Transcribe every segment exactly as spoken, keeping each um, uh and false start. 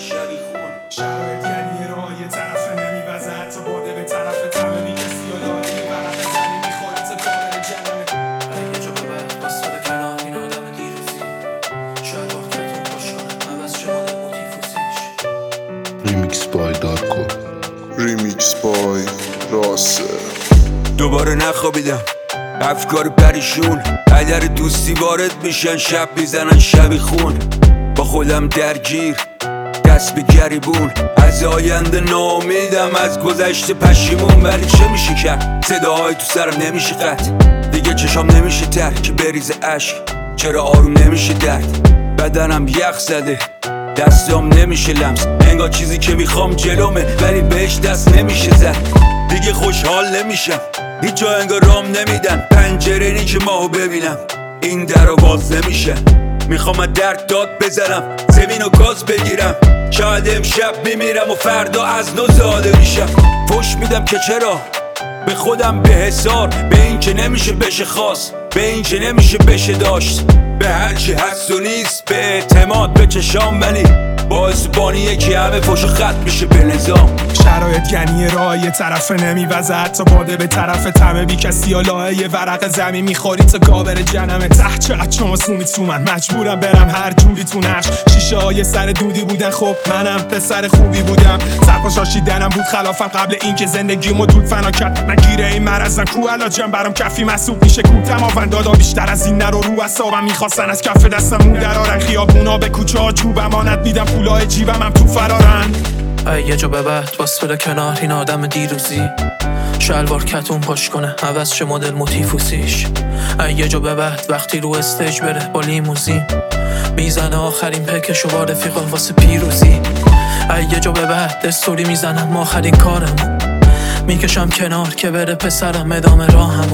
شبی خون. شرایط یعنی راه یه طرف نمیوزد تا باده به طرف تمه بی کسی و لایه ورق زنی میخوره تا کامل جنمه. یه جا ببرد باز بده کنار این آدم دیروزی. شاید وقتتون خوش کنه عوض چه مادر موتیفوسیش. ریمیکس بای دارکو. ریمیکس بای راسه. دوباره نخوابیدم افکار پریشون هدر دوستی وارد میشن شب میزنن شبی خون. با خودم درگیر دست به گریبون از آینده ناامیدم از گذشته پشیمون. ولی چه میشه کرد صداهای تو سرم نمیشه قطع دیگه چشام نمیشه تر که بریز عشق. چرا آروم نمیشه درد بدنم یخ زده دستام نمیشه لمس انگار چیزی که میخوام جلومه ولی بهش دست نمیشه زد. دیگه خوشحال نمیشم هیچ جا انگار رام نمیدن پنجره نی که ماهو ببینم این در رو باز نمیشه. میخوام از درد داد بزنم زمین و گاز بگیرم شاید امشب میمیرم و فردا از نو زاده میشم. فش میدم که چرا به خودم به حسار به این که نمیشه بشه خواست به این که نمیشه بشه داشت به هرچی هست و نیست به اعتماد به چشام ولی با زبانیه که همه فش و خط میشه به نظام. شرایط یعنی راه یه طرف نمیوزد تا باده به طرف تمه بی کسی و لایه ورق زمین میخوری تا کابر جنمه. ته چقدر چانسومی تو من مجبورم برم هر جوری تو نقش. شیشه های سر دودی بودن خب منم پسر خوبی بودم. سرپا شاشیدنم بود خلافم قبل اینکه زندگیمو دود فنا کرد. من گیره این مرزم کو علاجم برام کفی مسئول میشه کو تمام دادا بیشتر از این نرو رو اعصابم میخواستن از کف دستم مون درارن. خیابونا به کوچه ها جوب امانت میدم پولای جیبم هم تو فرارن. یه جا ببرد باز بده کنار این آدم دیروزی. شلوار کتون پاش کنه عوض چه مدل موتیفوسیش. یه جا ببرد وقتی رو استیج بره با لیموزین میزنه آخرین پکشو با رفیقا واسه پیروزی. یه جا ببرد استوری میزنم آخرین کارمو میکشم کنار که بره پسرم ادامه راهمو.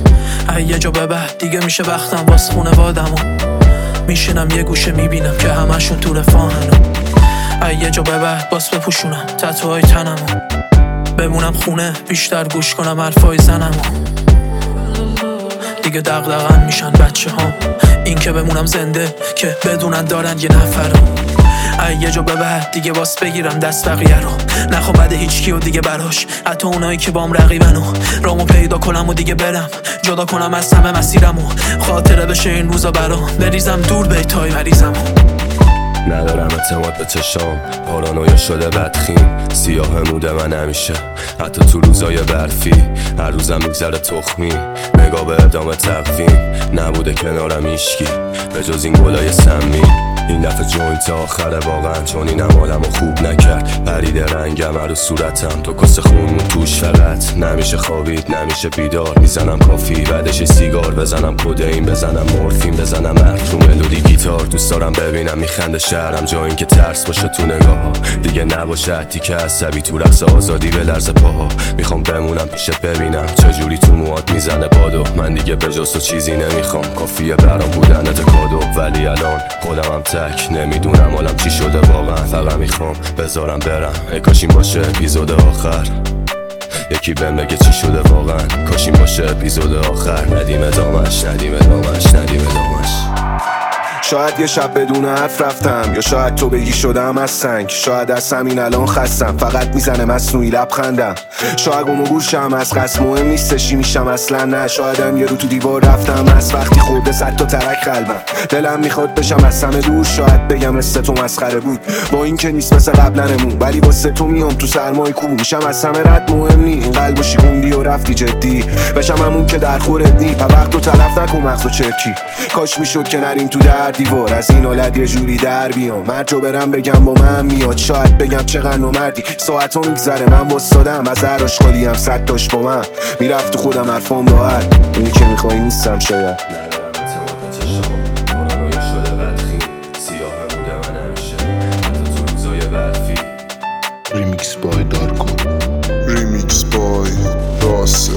یه جا ببرد دیگه میشه وقتم واس خونوادمو میشینم یه گوشه میبینم که همشون تو رفاهنو. یه جا ببرد باز بپوشونم تتوهای تنمو بمونم خونه بیشتر گوش کنم حرفای زنمو. دیگه دغدغه‌ام میشن بچه ها این که بمونم زنده که بدونن دارن یه نفرو. یه جا ببرد دیگه باز بگیرم دست بقیه رو نخوام بده هیچ کیو دیگه براش حتی اونایی که بام رقیبنو رامو پیدا کنم و دیگه برم جدا کنم از همه مسیرمو خاطره بشه این روزا برام بریزم دور بیتای مریضمو. ندارم اعتماد به چشام پارانویا شده بدخیم سیاه موده من همیشه حتی تو روزای برفی هر روزم میگذره تخمی نگاه به ادامه تقویم نبوده کنارم ایشکی به جز این گلای سمی. این دفعه جوینت آخره واقعا چون اینم آدمو خوب نکرد پریده رنگم رو صورتم تو کس خونمون توش فقط نمیشه خوابید نمیشه بیدار میزنم کافی بعدش سیگار بزنم کدئین بزنم مورفین بزنم عطر رو ملودی گیتار دوست دارم ببینم میخنده شهرم جا این که ترس باشه تو نگاه ها دیگه نباشه حتی که عصبی تو رقص آزادی به لرز پاها میخوام بمونم پیشت ببینم چجوری تو موات میزنه بادو من دیگه به جز تو چیزی نمیخوام کافیه برام بودنت کادو ولی الان خودمم تک نمیدونم حالم چی شده واقعا فقط میخوام بذارم برم ای کاشیم باشه اپیزود آخر یکی بهم بگه چی شده واقعا کاشیم باشه اپیزود آخر ندیم ادامش ندیم ادامش ندیم ادامش. شاید یه شب بدون حرف رفتم یا شاید تو بگی شدم از سنگ شاید از همین الان خستم فقط میزنه مصنوعی لبخندم شاید گم و گوشم از قصد مهم نیستشی میشم اصلا نه شایدم یه رو تو دیوار رفتم از وقتی خورده صد تا ترک قلبم دلم میخواد بشم از همه دور شاید بگم مثل تو مسخره بود با این که نیست مثل قبلنمون ولی واسه تو میام تو سرمای کو میشم از همه رد مهم نی این قلبو شیکوندی و رفتی جدی بشم همون که در خورت نی و وقت تو تلف نکن مغزو چرکی کاش میشد که نریم تو در دیوار از این حالت یه جوری در بیام مرجو برم بگم با من میاد شاید بگم چقدر نمردی ساعتو میگذره من وستادم از هر آشغالیم صد تاش با من میرفت تو خودم حرفام راحت اینی که میخوایی نیستم شاید ریمیکس بای دارکو. ریمیکس بای راسه.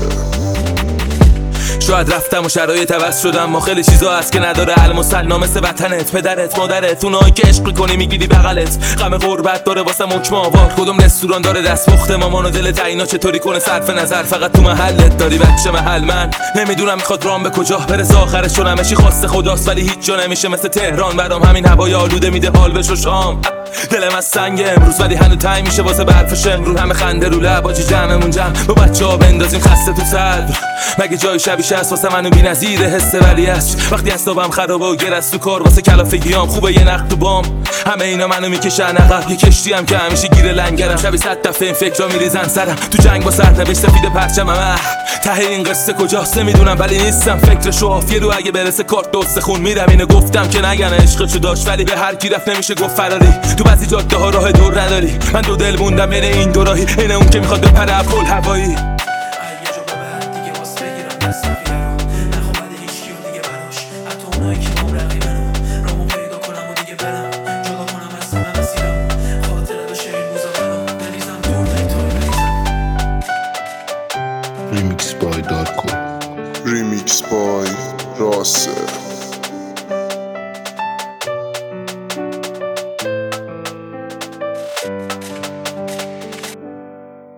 شاید رفتم و شرایط عوض شدم ما خیلی چیزا هست که نداره حل مسنا مثل وطنت پدرت مادرت اونایی که عشق کنی میگیری بغلت غم غربت داره واسه حکم آوار کدوم رستوران داره دستپخت مامان و دل تعینا چطوری کنه صرف نظر فقط تو محلت داری بچه محل من نمیدونم میخواد رام به کجا برسه آخرش چون همه چی خواسته خداست ولی هیچ جا نمیشه مثل تهران برام همین هوای آلوده میده حال بشو شام دلم از سنگ امروز ولی هنو تای میشه واسه برفش امرو همه خنده رو لب آجی جمعمون جمع با بچه ها بندازیم خسته تو صدر مگه جای شبیش هست واسه منو بی نظیره حسه ولی هست وقتی اصابم خرابه و گرست تو کار واسه کلافگیام خوبه یه نقد تو بام همه اینا منو میکشن عقب یه کشتی هم که همیشه گیر لنگرم شبی صد دفعه این فکرا میریزن سرم تو جنگ با سرنوشت سفید پرچمم ته این قصه کجاست نمیدونم ولی نیستم فکرشو حافیه رو اگه برسه کارت دوست خون میرم اینو گفتم که نگن عشقشو داشت ولی به هر کی رفت نمیشه گفت فراری تو بعضی جاده ها راه دور نداری من دو دل موندم بین این دو راهی اینه اون که میخواد بپره پل هوایی Remix by Darko. Remix by Rase.